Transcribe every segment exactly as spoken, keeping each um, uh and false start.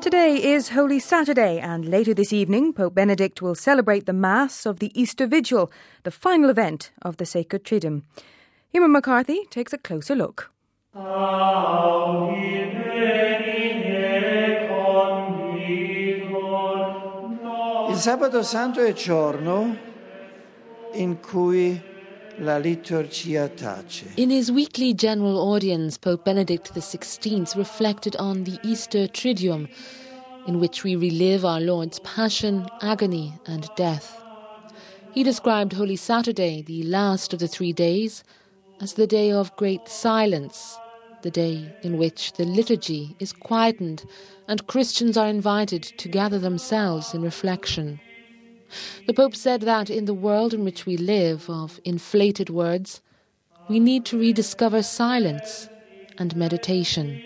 Today is Holy Saturday, and later this evening, Pope Benedict will celebrate the Mass of the Easter Vigil, the final event of the Sacred Triduum. Emer McCarthy takes a closer look. Il Sabato Santo è giorno in cui la liturgia tace. In his weekly general audience, Pope Benedict the sixteenth reflected on the Easter Triduum, in which we relive our Lord's passion, agony and death. He described Holy Saturday, the last of the three days, as the day of great silence, the day in which the liturgy is quietened and Christians are invited to gather themselves in reflection. The Pope said that in the world in which we live, of inflated words, we need to rediscover silence and meditation.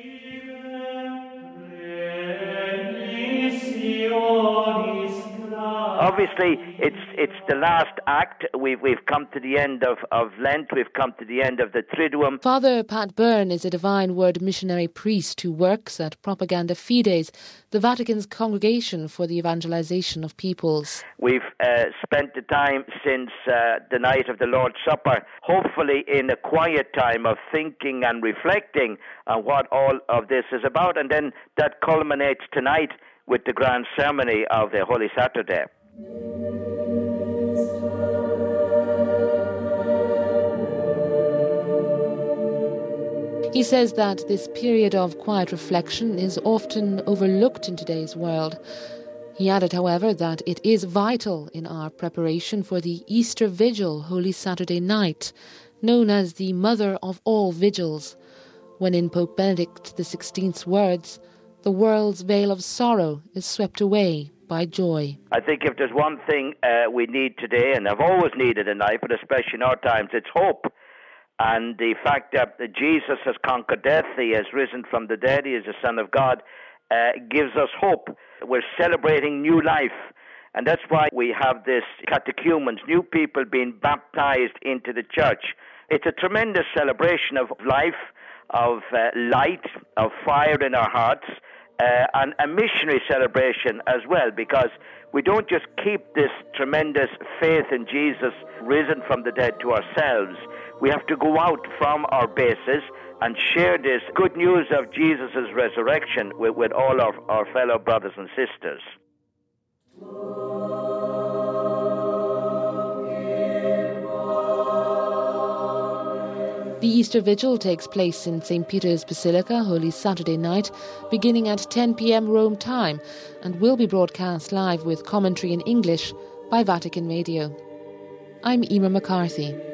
Obviously, it's it's the last act. We've we've come to the end of, of Lent. We've come to the end of the Triduum. Father Pat Byrne is a Divine Word missionary priest who works at Propaganda Fides, the Vatican's congregation for the evangelization of peoples. We've uh, spent the time since uh, the night of the Lord's Supper, hopefully in a quiet time of thinking and reflecting on what all of this is about, and then that culminates tonight with the grand ceremony of the Holy Saturday. He says that this period of quiet reflection is often overlooked in today's world. He added, however, that it is vital in our preparation for the Easter Vigil, Holy Saturday night, known as the mother of all vigils, when in Pope Benedict the sixteenth's words, the world's veil of sorrow is swept away by joy. I think if there's one thing uh, we need today, and have always needed in life, but especially in our times, it's hope. And the fact that Jesus has conquered death, he has risen from the dead, he is the Son of God, uh, gives us hope. We're celebrating new life. And that's why we have this catechumens, new people being baptized into the church. It's a tremendous celebration of life, of uh, light, of fire in our hearts, uh, and a missionary celebration as well, because we don't just keep this tremendous faith in Jesus risen from the dead to ourselves. We have to go out from our bases and share this good news of Jesus' resurrection with, with all of our fellow brothers and sisters. The Easter Vigil takes place in Saint Peter's Basilica, Holy Saturday night, beginning at ten p.m. Rome time, and will be broadcast live with commentary in English by Vatican Radio. I'm Emer McCarthy.